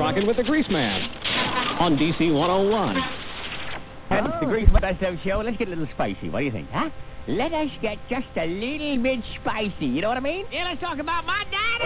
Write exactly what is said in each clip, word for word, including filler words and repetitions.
Rockin' with the Grease Man on D C one oh one. And oh. The Grease Man show, let's get a little spicy. What do you think, huh? Let us get just a little bit spicy. You know what I mean? Yeah, let's talk about my daddy!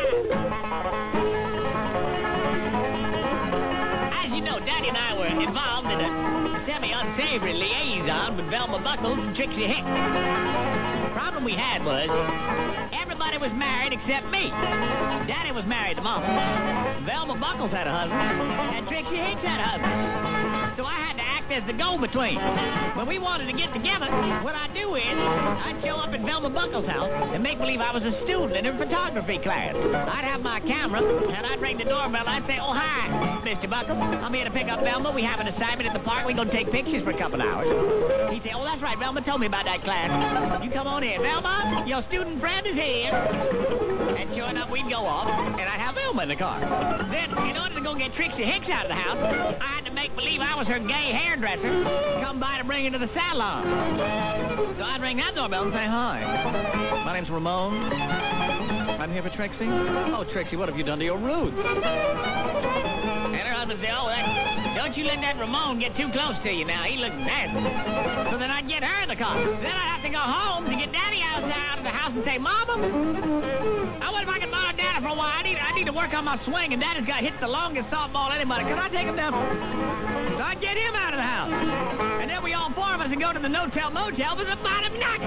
As you know, Daddy and I were involved in a semi-unsavory liaison with Velma Buckles and Trixie Hicks. The problem we had was everybody was married except me. Daddy was married to Mama. Velma Buckles had a husband, and Trixie Hicks had a husband. So I had to act as the go-between. When we wanted to get together, what I'd do is I'd show up at Velma Buckles' house and make believe I was a student in her photography class. I'd have my camera, and I'd ring the doorbell. I'd say, "Oh, hi, Mister Buckles. I'm here to pick up Velma. We have an assignment at the park. We're going to take pictures for a couple hours." He'd say, "Oh, that's right. Velma told me about that class. You come on in. Velma, your student friend is here." And sure enough, we'd go off, and I'd have Velma in the car. Then, in order to go get Trixie Hicks out of the house, I had to make believe I was her gay hairdresser, come by to bring her to the salon. So I'd ring that doorbell and say, "Hi, my name's Ramon. I'm here for Trixie." "Oh, Trixie, what have you done to your roots?" And her husband said, "Oh, that, don't you let that Ramon get too close to you now. He looks nasty." So then I'd get her in the car. Then I'd have to go home to get Daddy out, out of the house and say, "Mama, I wonder if I can borrow Daddy for a while. I need, I need to work on my swing, and Daddy's got hit the longest softball anybody. Can I take him down?" So I'd get him out of the house. And then we all four of us would go to the no-tell motel with the bottom knock.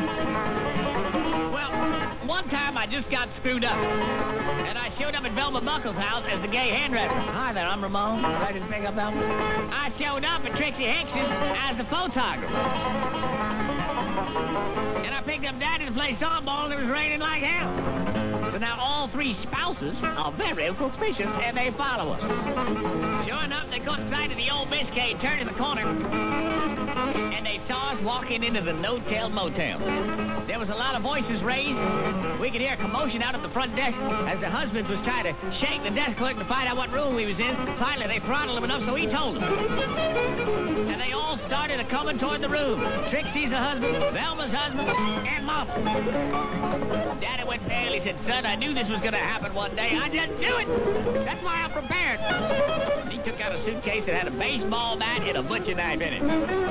Well, one time I just got screwed up. And I showed up at Velma Buckles' house as the gay hairdresser. "Hi there, I'm Ramon. Ready to pick up Velma?" I showed up at Trixie Hicks's as the photographer. And I picked up Daddy to play softball, and it was raining like hell. So now all three spouses are very suspicious, and they follow us. Sure enough, they caught sight of the old Biscayne turning the corner, and they saw us walking into the no-tell motel. There was a lot of voices raised. We could hear a commotion out at the front desk as the husbands was trying to shake the desk clerk to find out what room we was in. Finally, they throttled him enough so he told them. And they all started coming toward the room. Trixie's husband, Velma's husband, and Mama. Daddy went pale. He said, "Son, I knew this was going to happen one day. I just knew it. That's why I'm prepared." And he took out a suitcase that had a baseball bat and a butcher knife in it.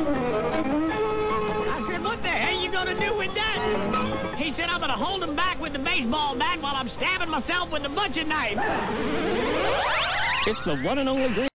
I said, "What the hell are you going to do with that?" He said, "I'm going to hold him back with the baseball bat while I'm stabbing myself with the butcher knife." It's the one and only Grease